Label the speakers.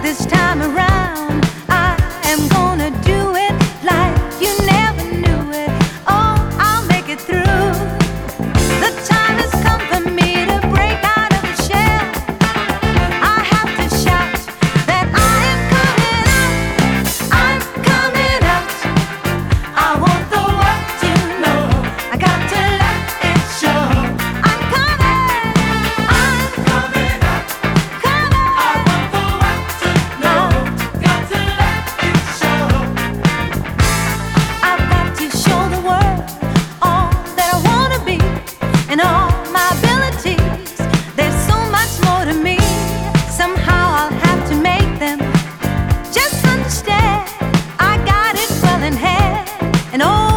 Speaker 1: this time around. I am gonna do it like you never knew it. Oh, I'll make it through. The time has come for me to break out of the shell. I have to shout that I am coming out. I'm coming out. I want the world to know. I got to let it show. I'm coming. I'm coming out. Coming. I want the world to know. Got to let it show. I've got to show the world all that I wanna be and all my abilities. There's so much more to me. Somehow I'll have to make them just understand I got it well in hand. And oh,